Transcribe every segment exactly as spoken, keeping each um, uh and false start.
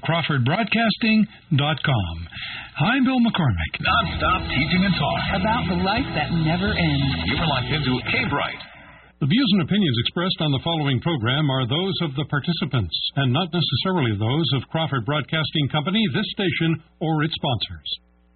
Crawford Broadcasting dot com. I'm Bill McCormick. Non-stop teaching and talk about the life that never ends. You're locked into K-Bright. The views and opinions expressed on the following program are those of the participants and not necessarily those of Crawford Broadcasting Company, this station, or its sponsors.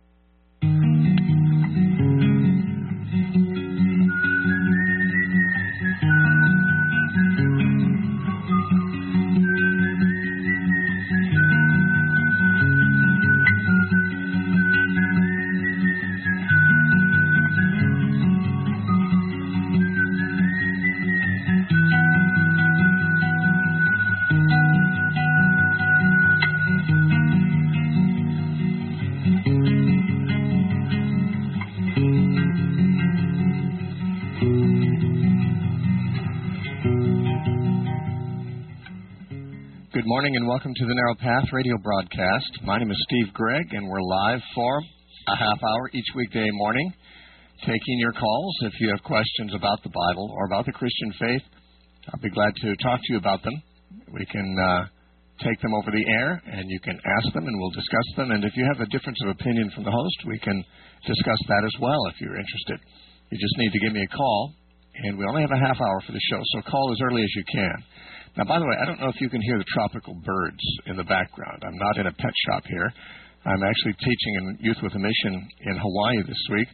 Good morning and welcome to the Narrow Path radio broadcast. My name is Steve Gregg, and we're live for a half hour each weekday morning, taking your calls. If you have questions about the Bible or about the Christian faith, I'll be glad to talk to you about them. We can uh, take them over the air, and you can ask them, and we'll discuss them. And if you have a difference of opinion from the host, we can discuss that as well if you're interested. You just need to give me a call, and we only have a half hour for the show, so call as early as you can. Now, by the way, I don't know if you can hear the tropical birds in the background. I'm not in a pet shop here. I'm actually teaching in Youth with a Mission in Hawaii this week,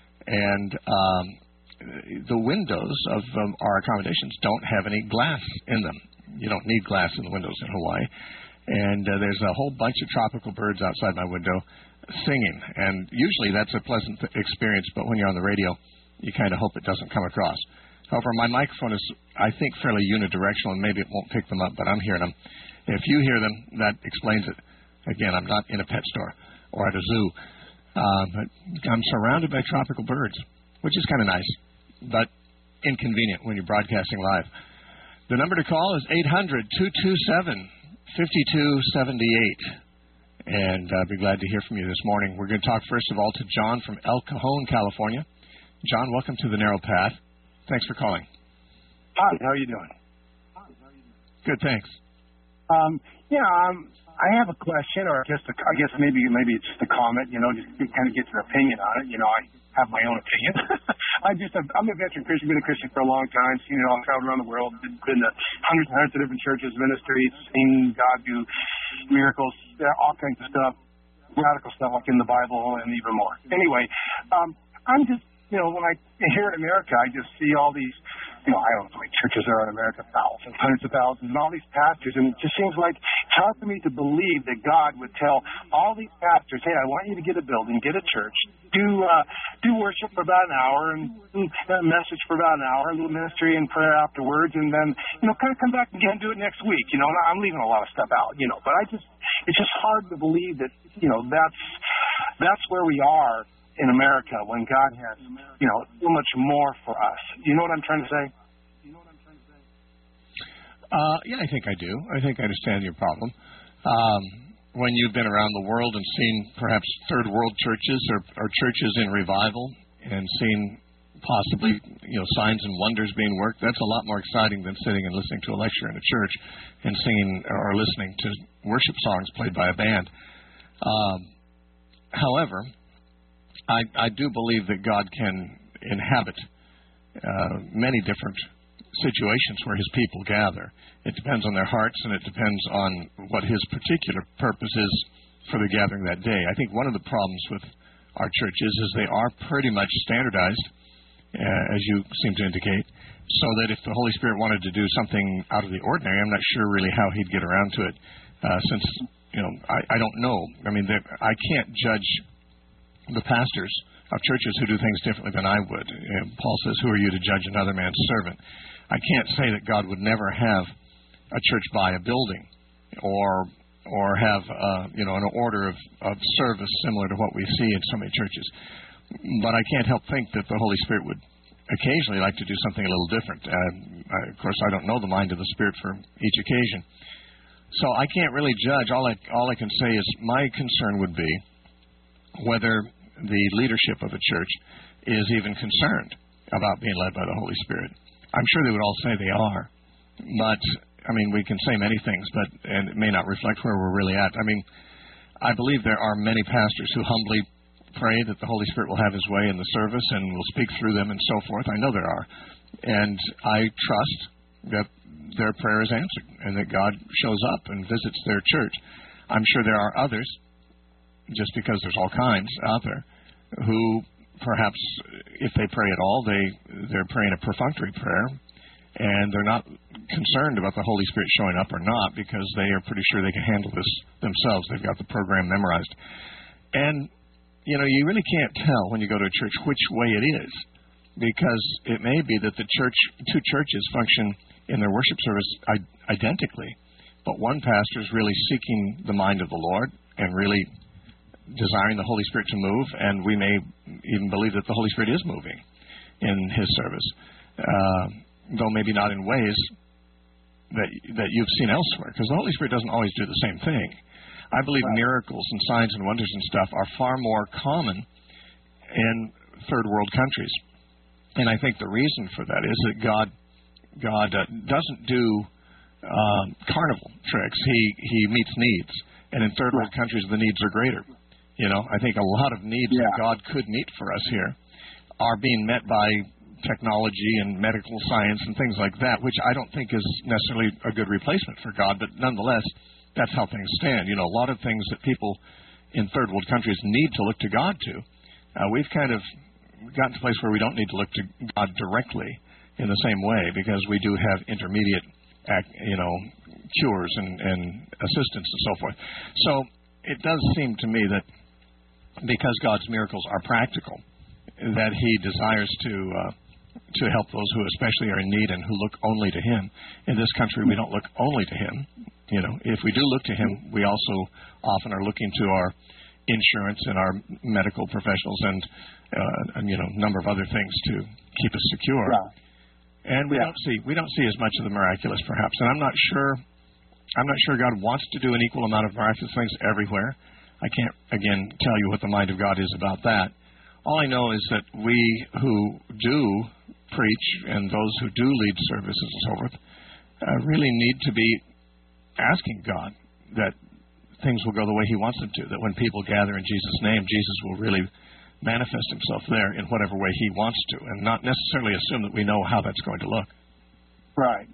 and um, the windows of um, our accommodations don't have any glass in them. You don't need glass in the windows in Hawaii. And uh, there's a whole bunch of tropical birds outside my window singing, and usually that's a pleasant experience, but when you're on the radio, you kind of hope it doesn't come across. However, my microphone is, I think, fairly unidirectional, and maybe it won't pick them up, but I'm hearing them. If you hear them, that explains it. Again, I'm not in a pet store or at a zoo, uh, but I'm surrounded by tropical birds, which is kind of nice, but inconvenient when you're broadcasting live. The number to call is eight hundred, two two seven, five two seven eight, and I'll be glad to hear from you this morning. We're going to talk, first of all, to John from El Cajon, California. John, welcome to the Narrow Path. Thanks for calling. Hi, how are you doing? Good, thanks. Um, yeah, um, I have a question, or just a, I guess maybe maybe it's just a comment. You know, just to kind of get your opinion on it. You know, I have my own opinion. I just I'm a veteran Christian, been a Christian for a long time. Seen it all, traveled around the world, been, been to hundreds and hundreds of different churches, ministries, seen God do miracles, all kinds of stuff, radical stuff like in the Bible, and even more. Anyway, um, I'm just. You know, when I here in America, I just see all these, you know, I don't know how many churches there are in America, thousands, hundreds of thousands, and all these pastors, and it just seems like it's hard for me to believe that God would tell all these pastors, hey, I want you to get a building, get a church, do uh, do worship for about an hour, and do a message for about an hour, a little ministry and prayer afterwards, and then, you know, kind of come back again and do it next week. You know, and I'm leaving a lot of stuff out, you know, but I just, it's just hard to believe that, you know, that's that's where we are in America when God has, you know, so much more for us. You know what I'm trying to say? Uh, yeah, I think I do. I think I understand your problem. Um, when you've been around the world and seen perhaps third world churches or, or churches in revival and seen possibly, you know, signs and wonders being worked, that's a lot more exciting than sitting and listening to a lecture in a church and singing or listening to worship songs played by a band. Um, however, I, I do believe that God can inhabit uh, many different situations where His people gather. It depends on their hearts, and it depends on what His particular purpose is for the gathering that day. I think one of the problems with our churches is they are pretty much standardized, uh, as you seem to indicate, so that if the Holy Spirit wanted to do something out of the ordinary, I'm not sure really how He'd get around to it, uh, since, you know, I, I don't know. I mean, I can't judge the pastors of churches who do things differently than I would. And Paul says, who are you to judge another man's servant? I can't say that God would never have a church buy a building or or have uh, you know an order of, of service similar to what we see in so many churches. But I can't help think that the Holy Spirit would occasionally like to do something a little different. Uh, I, of course, I don't know the mind of the Spirit for each occasion. So I can't really judge. All I, all I can say is my concern would be whether the leadership of a church is even concerned about being led by the Holy Spirit. I'm sure they would all say they are, but I mean, we can say many things, but and it may not reflect where we're really at. I mean, I believe there are many pastors who humbly pray that the Holy Spirit will have His way in the service and will speak through them and so forth. I know there are. And I trust that their prayer is answered and that God shows up and visits their church. I'm sure there are others, just because there's all kinds out there, who perhaps if they pray at all, they, they're praying a perfunctory prayer, and they're not concerned about the Holy Spirit showing up or not because they are pretty sure they can handle this themselves. They've got the program memorized. And, you know, you really can't tell when you go to a church which way it is, because it may be that the church, two churches function in their worship service identically, but one pastor is really seeking the mind of the Lord and really desiring the Holy Spirit to move, and we may even believe that the Holy Spirit is moving in His service, uh, though maybe not in ways that that you've seen elsewhere, because the Holy Spirit doesn't always do the same thing. I believe right. miracles and signs and wonders and stuff are far more common in third world countries, and I think the reason for that is that God God uh, doesn't do um, carnival tricks. He He meets needs, and in third world countries the needs are greater. You know, I think a lot of needs yeah. that God could meet for us here are being met by technology and medical science and things like that, which I don't think is necessarily a good replacement for God, but nonetheless, that's how things stand. You know, a lot of things that people in third world countries need to look to God to, uh, we've kind of gotten to a place where we don't need to look to God directly in the same way, because we do have intermediate, you know, cures and, and assistance and so forth. So it does seem to me that because God's miracles are practical, that He desires to uh, to help those who especially are in need and who look only to Him. In this country, we don't look only to Him. You know, if we do look to Him, we also often are looking to our insurance and our medical professionals and, uh, and you know, a number of other things to keep us secure. Yeah. And we yeah. don't see we don't see as much of the miraculous, perhaps. And I'm not sure I'm not sure God wants to do an equal amount of miraculous things everywhere. I can't, again, tell you what the mind of God is about that. All I know is that we who do preach and those who do lead services and so forth uh, really need to be asking God that things will go the way He wants them to, that when people gather in Jesus' name, Jesus will really manifest Himself there in whatever way He wants to, and not necessarily assume that we know how that's going to look. Right.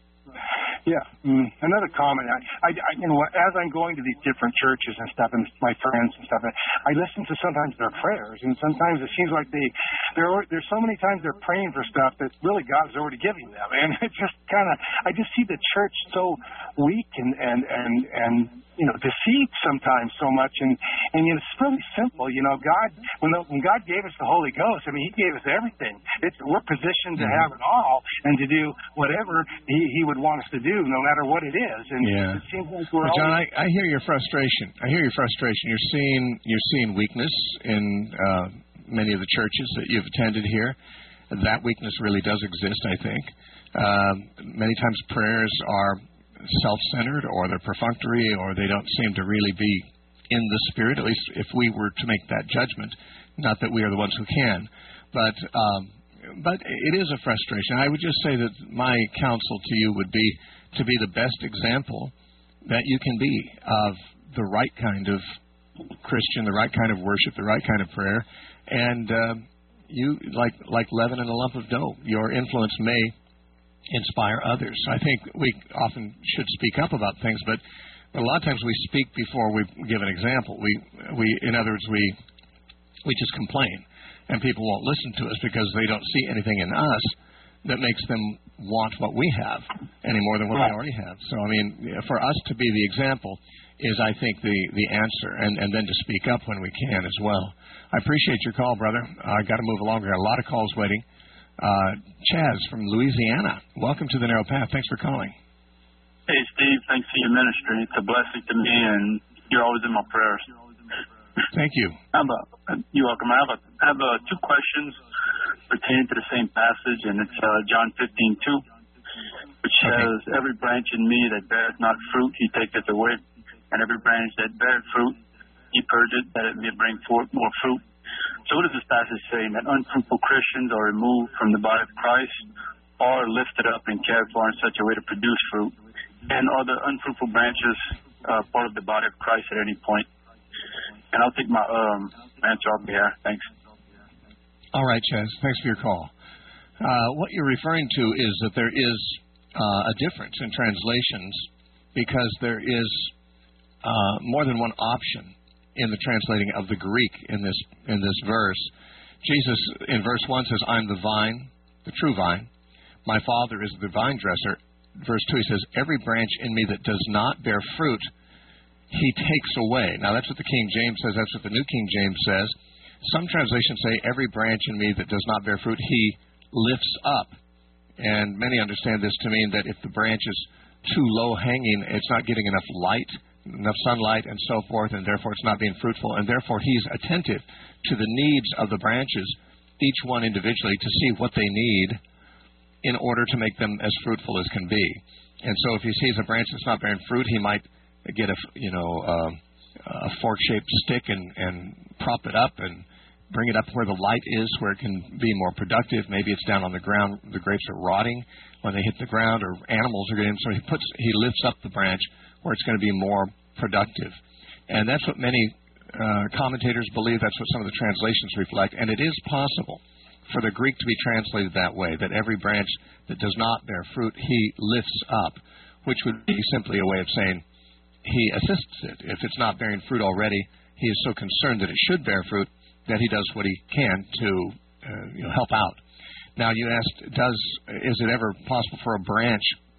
Yeah. Mm. Another comment. I, I, you know, as I'm going to these different churches and stuff, and my friends and stuff, I listen to sometimes their prayers, and sometimes it seems like they, there are, there's so many times they're praying for stuff that really God's already giving them, and it just kind of, I just see the church so weak and and and and you know, deceived sometimes so much, and and you know, it's really simple. You know, God, when the, when God gave us the Holy Ghost, I mean, He gave us everything. It's we're positioned to have it all and to do whatever He He would want us to do, no matter what it is. And yeah. it seems like we're well, John, always... I, I hear your frustration. I hear your frustration. You're seeing you're seeing weakness in uh, many of the churches that you've attended here. That weakness really does exist, I think. Uh, many times prayers are self-centered, or they're perfunctory, or they don't seem to really be in the Spirit, at least if we were to make that judgment. Not that we are the ones who can, but um, but it is a frustration. I would just say that my counsel to you would be to be the best example that you can be of the right kind of Christian, the right kind of worship, the right kind of prayer, and uh, you, like like leaven in a lump of dough, your influence may inspire others. I think we often should speak up about things, but, but a lot of times we speak before we give an example. We, we, in other words, we we just complain, and people won't listen to us because they don't see anything in us that makes them want what we have any more than what right. they already have. So, I mean, for us to be the example is, I think, the, the answer, and, and then to speak up when we can as well. I appreciate your call, brother. I've got to move along. We've got a lot of calls waiting. Uh, Chaz from Louisiana, welcome to the Narrow Path. Thanks for calling. Hey, Steve. Thanks for your ministry. It's a blessing to me, and you're always in my prayers. Thank you. I have a, you're welcome. I have, a, I have a, two questions pertaining to the same passage, and it's uh, John fifteen two, which says, okay. Every branch in me that beareth not fruit, He taketh away, and every branch that beareth fruit, He purgeth, that it may bring forth more fruit. So what is this passage saying? That unfruitful Christians are removed from the body of Christ, or lifted up and cared for in such a way to produce fruit? And are the unfruitful branches uh, part of the body of Christ at any point? And I'll take my um, answer off the air. Thanks. All right, Chaz. Thanks for your call. Uh, what you're referring to is that there is uh, a difference in translations because there is uh, more than one option in the translating of the Greek in this in this verse. Jesus in verse one says, "I'm the vine, the true vine. My Father is the vine dresser." Verse two, he says, "Every branch in me that does not bear fruit, he takes away." Now that's what the King James says. That's what the New King James says. Some translations say, "Every branch in me that does not bear fruit, he lifts up." And many understand this to mean that if the branch is too low hanging, it's not getting enough light, enough sunlight, and so forth, and therefore it's not being fruitful, and therefore he's attentive to the needs of the branches, each one individually, to see what they need in order to make them as fruitful as can be. And so if he sees a branch that's not bearing fruit, he might get a, you know, uh, a fork-shaped stick and, and prop it up and bring it up where the light is, where it can be more productive. Maybe it's down on the ground. The grapes are rotting when they hit the ground, or animals are getting. So he puts, he lifts up the branch where it's going to be more productive. And that's what many uh, commentators believe. That's what some of the translations reflect. And it is possible for the Greek to be translated that way, that every branch that does not bear fruit, he lifts up, which would be simply a way of saying he assists it. If it's not bearing fruit already, he is so concerned that it should bear fruit that he does what he can to uh, you know, help out. Now, you asked, does is it ever possible for a branch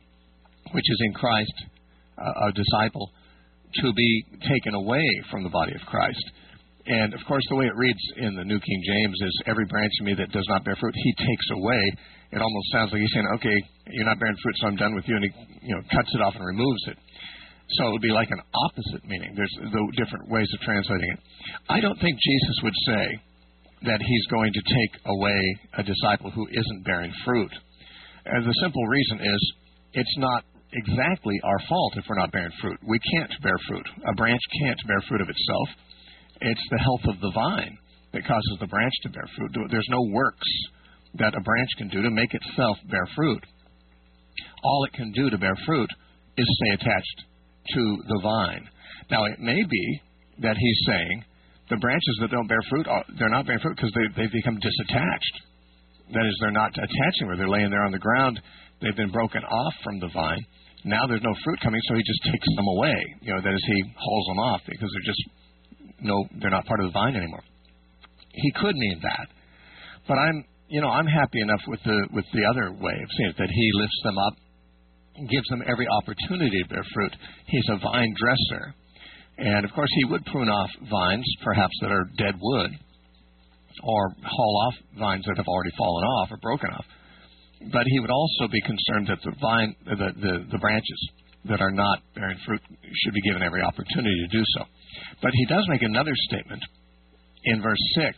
which is in Christ, uh, a disciple, to be taken away from the body of Christ? And, of course, the way it reads in the New King James is, "Every branch in me that does not bear fruit, he takes away." It almost sounds like he's saying, okay, you're not bearing fruit, so I'm done with you, and he you know, cuts it off and removes it. So it would be like an opposite meaning. There's the different ways of translating it. I don't think Jesus would say that he's going to take away a disciple who isn't bearing fruit. And the simple reason is it's not exactly our fault if we're not bearing fruit. We can't bear fruit. A branch can't bear fruit of itself. It's the health of the vine that causes the branch to bear fruit. There's no works that a branch can do to make itself bear fruit. All it can do to bear fruit is stay attached to the vine. Now, it may be that he's saying the branches that don't bear fruit, they're not bearing fruit because they, they've become disattached. That is, they're not attaching where they're laying there on the ground. They've been broken off from the vine. Now there's no fruit coming, so he just takes them away. You know, that is, he hauls them off because they're just no, they're not part of the vine anymore. He could mean that, but I'm, you know, I'm happy enough with the with the other way of saying it, that he lifts them up, gives them every opportunity to bear fruit. He's a vine dresser. And, of course, he would prune off vines, perhaps that are dead wood, or haul off vines that have already fallen off or broken off. But he would also be concerned that the vine, the, the, the branches that are not bearing fruit should be given every opportunity to do so. But he does make another statement in verse six.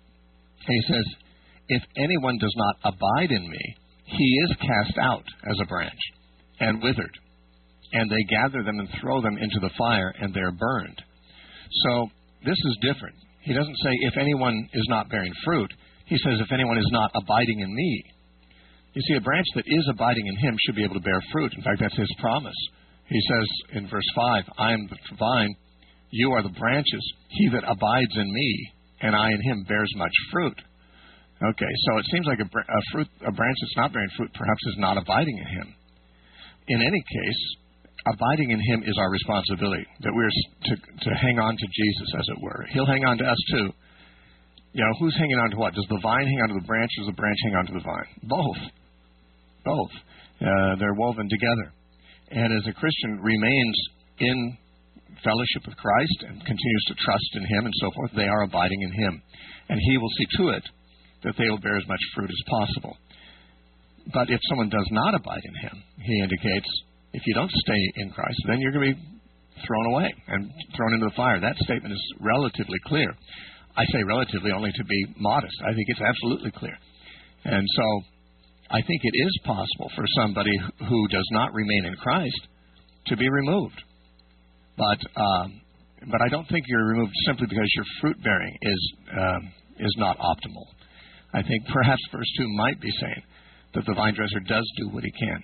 He says, "If anyone does not abide in me, he is cast out as a branch and withered, and they gather them and throw them into the fire, and they're burned." So this is different. He doesn't say, if anyone is not bearing fruit. He says, if anyone is not abiding in me. You see, a branch that is abiding in him should be able to bear fruit. In fact, that's his promise. He says in verse five, "I am the vine, you are the branches. He that abides in me, and I in him, bears much fruit." Okay, so it seems like a, a, fruit, a branch that's not bearing fruit perhaps is not abiding in him. In any case, abiding in him is our responsibility, that we're to, to hang on to Jesus, as it were. He'll hang on to us, too. You know, who's hanging on to what? Does the vine hang on to the branch, or does the branch hang on to the vine? Both. Both. Uh, they're woven together. And as a Christian remains in fellowship with Christ and continues to trust in him and so forth, they are abiding in him. And he will see to it that they will bear as much fruit as possible. But if someone does not abide in him, he indicates, if you don't stay in Christ, then you're going to be thrown away and thrown into the fire. That statement is relatively clear. I say relatively only to be modest. I think it's absolutely clear. And so I think it is possible for somebody who does not remain in Christ to be removed. But um, but I don't think you're removed simply because your fruit bearing is um, is not optimal. I think perhaps verse two might be saying that the vine dresser does do what he can,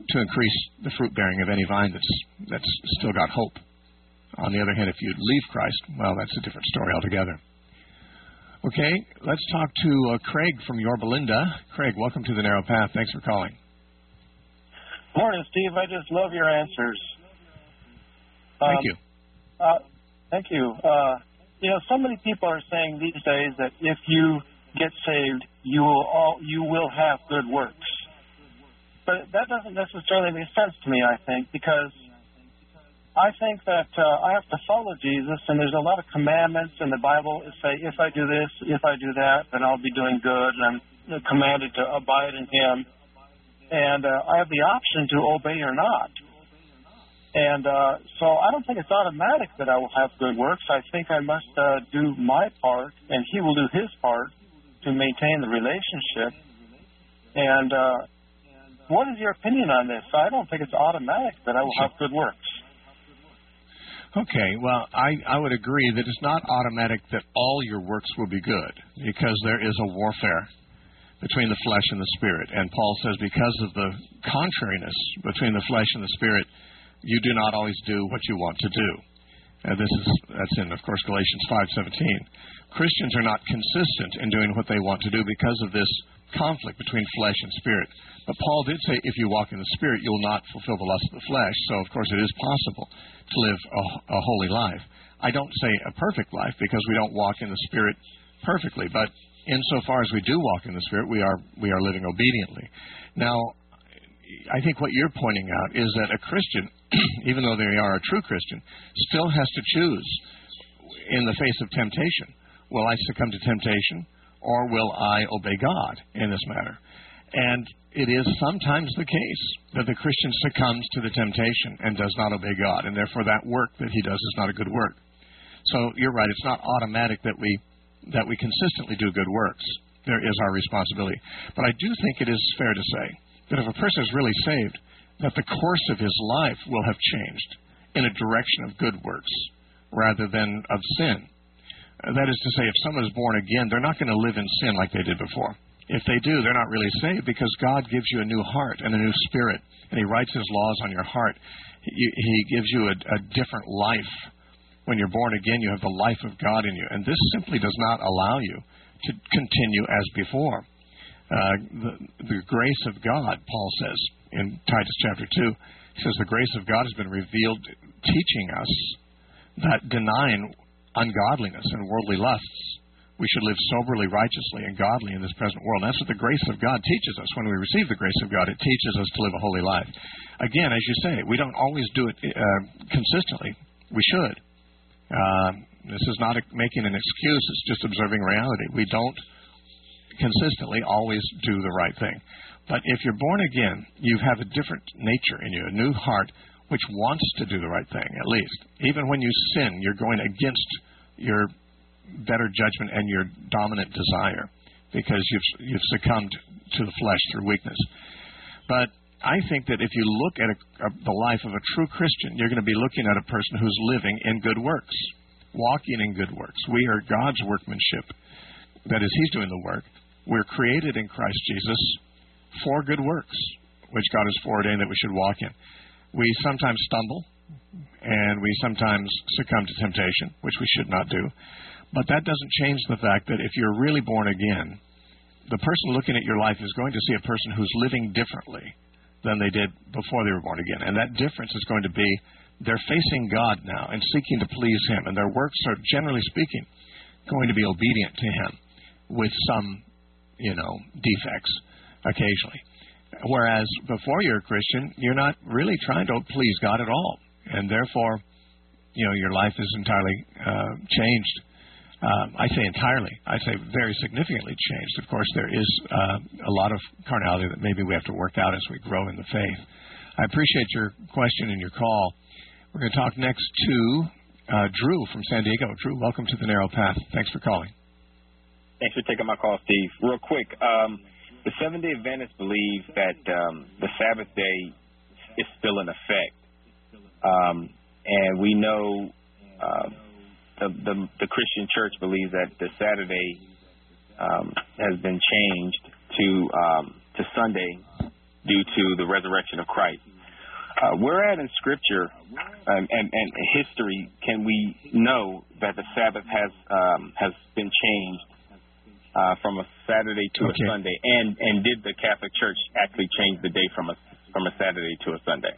to increase the fruit bearing of any vine that's that's still got hope. On the other hand, if you leave Christ, well, that's a different story altogether. Okay, let's talk to uh, Craig from Yorba Linda. Craig, welcome to the Narrow Path. Thanks for calling. Morning, Steve. I just love your answers. Thank um, you. Uh, thank you. Uh, you know, so many people are saying these days that if you get saved, you will all you will have good works. But that doesn't necessarily make sense to me, I think, because I think that uh, I have to follow Jesus, and there's a lot of commandments in the Bible that say, if I do this, if I do that, then I'll be doing good, and I'm commanded to abide in Him. And uh, I have the option to obey or not. And uh, so I don't think it's automatic that I will have good works. I think I must uh, do my part, and He will do His part to maintain the relationship. And uh, what is your opinion on this? I don't think it's automatic that I will have good works. Okay, well, I, I would agree that it's not automatic that all your works will be good, because there is a warfare between the flesh and the spirit. And Paul says because of the contrariness between the flesh and the spirit, you do not always do what you want to do. And this is that's in, of course, Galatians five seventeen. Christians are not consistent in doing what they want to do because of this conflict between flesh and spirit. But Paul did say if you walk in the Spirit, you'll not fulfill the lust of the flesh. So, of course, it is possible to live a, a holy life. I don't say a perfect life because we don't walk in the Spirit perfectly. But insofar as we do walk in the Spirit, we are we are living obediently. Now, I think what you're pointing out is that a Christian, even though they are a true Christian, still has to choose in the face of temptation. Will I succumb to temptation, or will I obey God in this matter? And it is sometimes the case that the Christian succumbs to the temptation and does not obey God, and therefore that work that he does is not a good work. So you're right, it's not automatic that we that we consistently do good works. There is our responsibility. But I do think it is fair to say that if a person is really saved, that the course of his life will have changed in a direction of good works rather than of sin. That is to say, if someone is born again, they're not going to live in sin like they did before. If they do, they're not really saved because God gives you a new heart and a new spirit, and He writes His laws on your heart. He, he gives you a, a different life. When you're born again, you have the life of God in you, and this simply does not allow you to continue as before. Uh, the, the grace of God, Paul says in Titus chapter two, he says the grace of God has been revealed, teaching us that denying ungodliness and worldly lusts, we should live soberly, righteously, and godly in this present world. And that's what the grace of God teaches us. When we receive the grace of God, it teaches us to live a holy life. Again, as you say, we don't always do it uh, consistently. We should. Uh, this is not a, making an excuse. It's just observing reality. We don't consistently always do the right thing. But if you're born again, you have a different nature in you, a new heart which wants to do the right thing, at least. Even when you sin, you're going against your better judgment and your dominant desire because you've, you've succumbed to the flesh through weakness. But I think that if you look at a, a, the life of a true Christian, you're going to be looking at a person who's living in good works, walking in good works. We are God's workmanship. That is, He's doing the work. We're created in Christ Jesus for good works, which God has foreordained that we should walk in. We sometimes stumble, and we sometimes succumb to temptation, which we should not do. But that doesn't change the fact that if you're really born again, the person looking at your life is going to see a person who's living differently than they did before they were born again. And that difference is going to be they're facing God now and seeking to please Him. And their works are, generally speaking, going to be obedient to Him with some, you know, defects occasionally. Whereas before you're a Christian, you're not really trying to please God at all. And therefore, you know, your life is entirely uh, changed. Um, I say entirely. I say very significantly changed. Of course, there is uh, a lot of carnality that maybe we have to work out as we grow in the faith. I appreciate your question and your call. We're going to talk next to uh, Drew from San Diego. Drew, welcome to the Narrow Path. Thanks for calling. Thanks for taking my call, Steve. Real quick, um, the Seventh-day Adventists believe that um, the Sabbath day is still in effect. Um, and we know uh, the, the, the Christian church believes that the Saturday um, has been changed to um, to Sunday due to the resurrection of Christ. Uh, where at in Scripture um, and, and history can we know that the Sabbath has um, has been changed uh, from a Saturday to okay. a Sunday? And and did the Catholic Church actually change the day from a from a Saturday to a Sunday?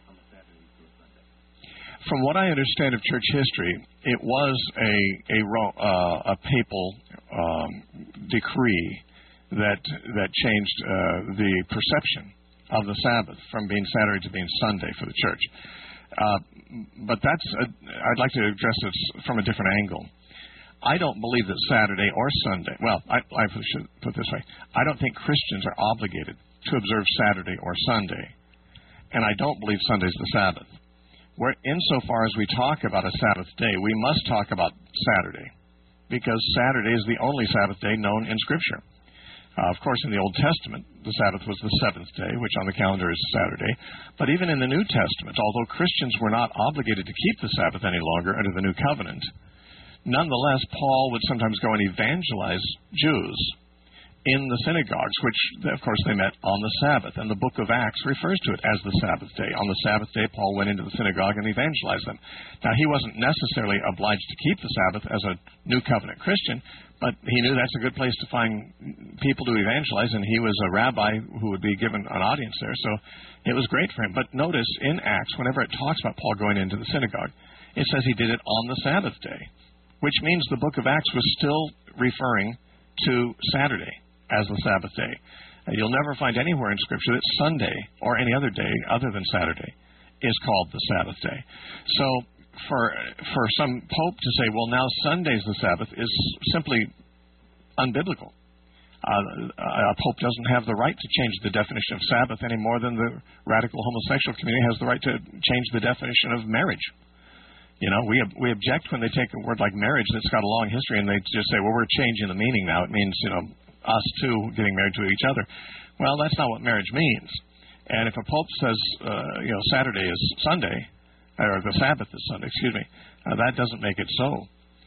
From what I understand of church history, it was a a, uh, a papal um, decree that that changed uh, the perception of the Sabbath from being Saturday to being Sunday for the church. Uh, but that's a, I'd like to address this from a different angle. I don't believe that Saturday or Sunday, well, I, I should put it this way, I don't think Christians are obligated to observe Saturday or Sunday, and I don't believe Sunday's the Sabbath. Where, insofar as we talk about a Sabbath day, we must talk about Saturday, because Saturday is the only Sabbath day known in Scripture. Uh, of course, in the Old Testament, the Sabbath was the seventh day, which on the calendar is Saturday. But even in the New Testament, although Christians were not obligated to keep the Sabbath any longer under the New Covenant, nonetheless, Paul would sometimes go and evangelize Jews in the synagogues, which, of course, they met on the Sabbath. And the book of Acts refers to it as the Sabbath day. On the Sabbath day, Paul went into the synagogue and evangelized them. Now, he wasn't necessarily obliged to keep the Sabbath as a New Covenant Christian, but he knew that's a good place to find people to evangelize, and he was a rabbi who would be given an audience there. So it was great for him. But notice in Acts, whenever it talks about Paul going into the synagogue, it says he did it on the Sabbath day, which means the book of Acts was still referring to Saturday as the Sabbath day. Uh, you'll never find anywhere in Scripture that Sunday or any other day other than Saturday is called the Sabbath day. So for for some pope to say, well, now Sunday's the Sabbath is simply unbiblical. Uh, a pope doesn't have the right to change the definition of Sabbath any more than the radical homosexual community has the right to change the definition of marriage. You know, we we object when they take a word like marriage that's got a long history and they just say, well, we're changing the meaning now. It means, you know, us two getting married to each other. Well, that's not what marriage means. And if a pope says, uh, you know, Saturday is Sunday, or the Sabbath is Sunday, excuse me, uh, that doesn't make it so.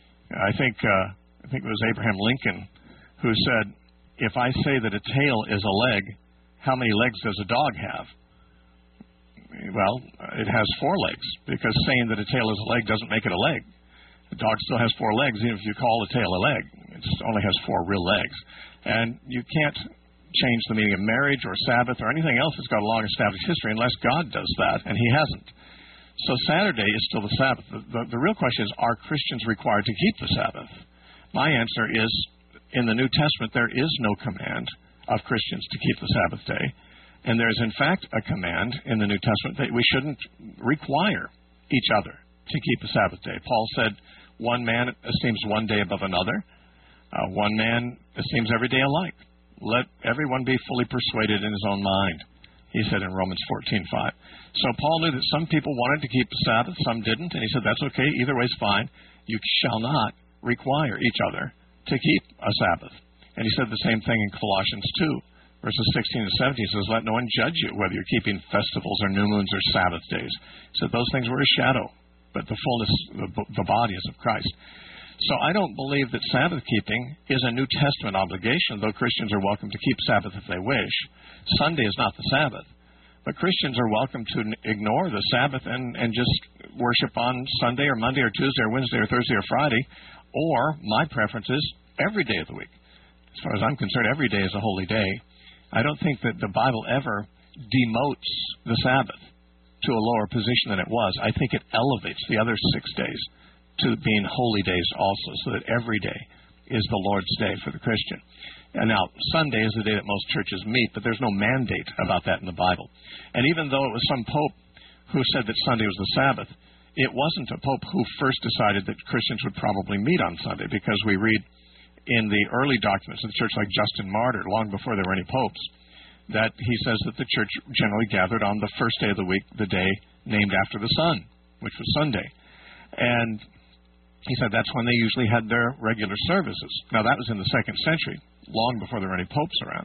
I think uh, I think it was Abraham Lincoln who said, if I say that a tail is a leg, how many legs does a dog have? Well, it has four legs, because saying that a tail is a leg doesn't make it a leg. A dog still has four legs, even if you call a tail a leg. It only has four real legs. And you can't change the meaning of marriage or Sabbath or anything else that's got a long established history unless God does that, and He hasn't. So Saturday is still the Sabbath. The, the, the real question is, are Christians required to keep the Sabbath? My answer is, in the New Testament, there is no command of Christians to keep the Sabbath day. And there is, in fact, a command in the New Testament that we shouldn't require each other to keep the Sabbath day. Paul said, one man esteems one day above another. Uh, one man esteems every day alike. Let everyone be fully persuaded in his own mind, he said in Romans fourteen five. So Paul knew that some people wanted to keep the Sabbath, some didn't, and he said, that's okay, either way is fine. You shall not require each other to keep a Sabbath. And he said the same thing in Colossians two, verses sixteen and seventeen. He says, let no one judge you whether you're keeping festivals or new moons or Sabbath days. He said those things were a shadow, but the fullness, the, the body is of Christ. So I don't believe that Sabbath keeping is a New Testament obligation, though Christians are welcome to keep Sabbath if they wish. Sunday is not the Sabbath. But Christians are welcome to ignore the Sabbath and, and just worship on Sunday or Monday or Tuesday or Wednesday or Thursday or Friday. Or, my preference is every day of the week. As far as I'm concerned, every day is a holy day. I don't think that the Bible ever demotes the Sabbath to a lower position than it was. I think it elevates the other six days to being holy days also, so that every day is the Lord's day for the Christian. And now, Sunday is the day that most churches meet, but there's no mandate about that in the Bible. And even though it was some pope who said that Sunday was the Sabbath, it wasn't a pope who first decided that Christians would probably meet on Sunday, because we read in the early documents of the church, like Justin Martyr, long before there were any popes, that he says that the church generally gathered on the first day of the week, the day named after the sun, which was Sunday. And he said that's when they usually had their regular services. Now, that was in the second century, long before there were any popes around.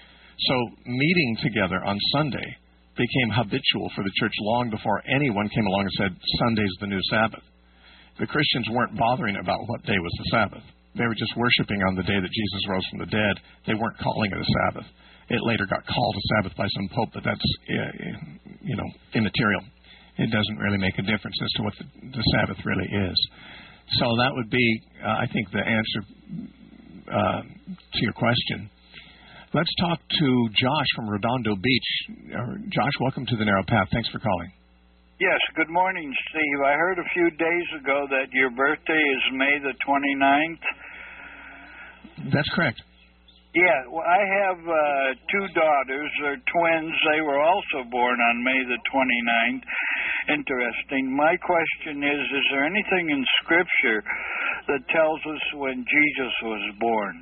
So meeting together on Sunday became habitual for the church long before anyone came along and said, Sunday's the new Sabbath. The Christians weren't bothering about what day was the Sabbath. They were just worshiping on the day that Jesus rose from the dead. They weren't calling it a Sabbath. it later got called a Sabbath by some pope, but that's, uh, you know, immaterial. It doesn't really make a difference as to what the, the Sabbath really is. So that would be, uh, I think, the answer uh, to your question. Let's talk to Josh from Redondo Beach. Uh, Josh, welcome to the Narrow Path. Thanks for calling. Yes, good morning, Steve. I heard a few days ago that your birthday is May the twenty-ninth. That's correct. Yeah, well, I have uh, two daughters. They're twins. They were also born on May the twenty-ninth. Interesting. My question is, is there anything in Scripture that tells us when Jesus was born?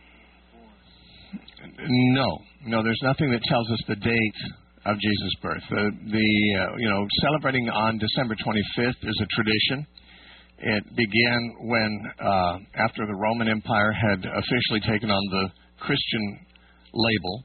No. No, there's nothing that tells us the date of Jesus' birth. The, the uh, you know, celebrating on December twenty-fifth is a tradition. It began when, uh, after the Roman Empire had officially taken on the Christian label,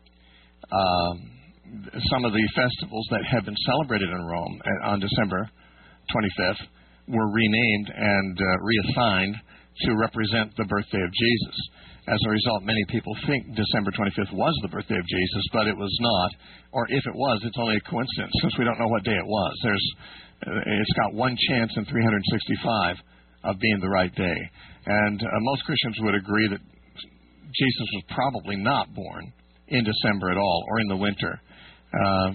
um, some of the festivals that had been celebrated in Rome on December twenty-fifth were renamed and uh, reassigned to represent the birthday of Jesus. As a result, many people think December twenty-fifth was the birthday of Jesus, but it was not. Or if it was, it's only a coincidence, since we don't know what day it was. There's, uh, it's got one chance in three hundred sixty-five of being the right day. And uh, most Christians would agree that Jesus was probably not born in December at all, or in the winter. Uh,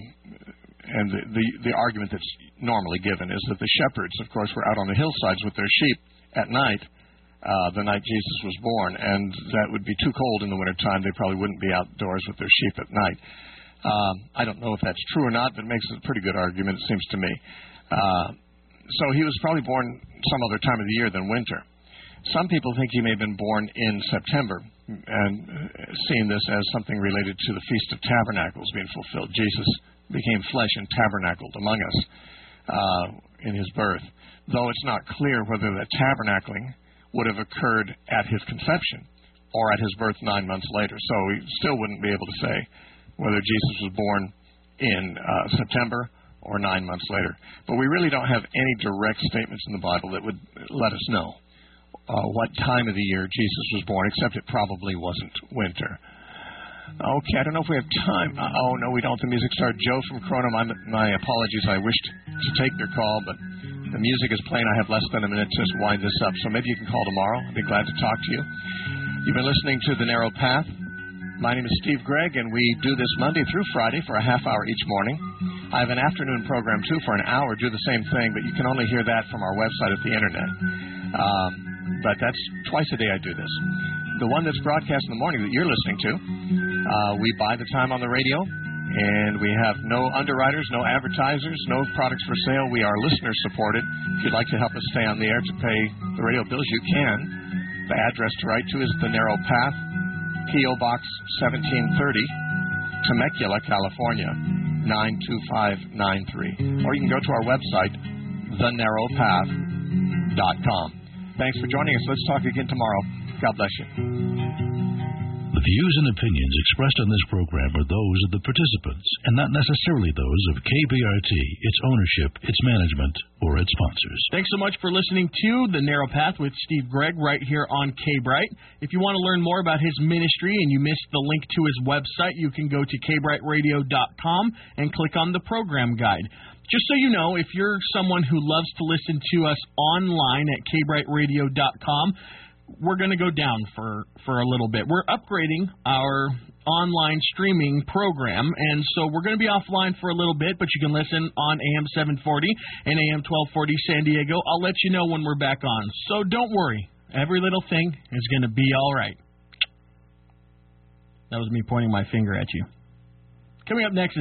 and the, the, the argument that's normally given is that the shepherds, of course, were out on the hillsides with their sheep at night, uh, the night Jesus was born, and that would be too cold in the wintertime. They probably wouldn't be outdoors with their sheep at night. Um, I don't know if that's true or not, but it makes it a pretty good argument, it seems to me. Uh, so he was probably born some other time of the year than winter. Some people think he may have been born in September, and seeing this as something related to the Feast of Tabernacles being fulfilled. Jesus became flesh and tabernacled among us uh, in his birth, though it's not clear whether the tabernacling would have occurred at his conception or at his birth nine months later. So we still wouldn't be able to say whether Jesus was born in uh, September or nine months later. But we really don't have any direct statements in the Bible that would let us know Uh, what time of the year Jesus was born, except it probably wasn't winter. Okay, I don't know if we have time. Uh, oh, no, we don't. The music star Joe from Corona. My, my apologies. I wished to take your call, but the music is playing. I have less than a minute to wind this up, so maybe you can call tomorrow. I'd be glad to talk to you. You've been listening to The Narrow Path. My name is Steve Gregg, and we do this Monday through Friday for a half hour each morning. I have an afternoon program, too, for an hour. Do the same thing, but you can only hear that from our website at the Internet. Um, but that's twice a day I do this. The one that's broadcast in the morning that you're listening to, uh, we buy the time on the radio, and we have no underwriters, no advertisers, no products for sale. We are listener-supported. If you'd like to help us stay on the air to pay the radio bills, you can. The address to write to is The Narrow Path, P O. Box seventeen thirty, Temecula, California, nine two five nine three. Or you can go to our website, the narrow path dot com. Thanks for joining us. Let's talk again tomorrow. God bless you. The views and opinions expressed on this program are those of the participants and not necessarily those of K B R T, its ownership, its management, or its sponsors. Thanks so much for listening to The Narrow Path with Steve Gregg right here on K-Brite. If you want to learn more about his ministry and you missed the link to his website, you can go to k brite radio dot com and click on the program guide. Just so you know, if you're someone who loves to listen to us online at k brite radio dot com, we're going to go down for, for a little bit. We're upgrading our online streaming program, and so we're going to be offline for a little bit, but you can listen on A M seven forty and A M twelve forty San Diego. I'll let you know when we're back on, so don't worry. Every little thing is going to be all right. That was me pointing my finger at you. Coming up next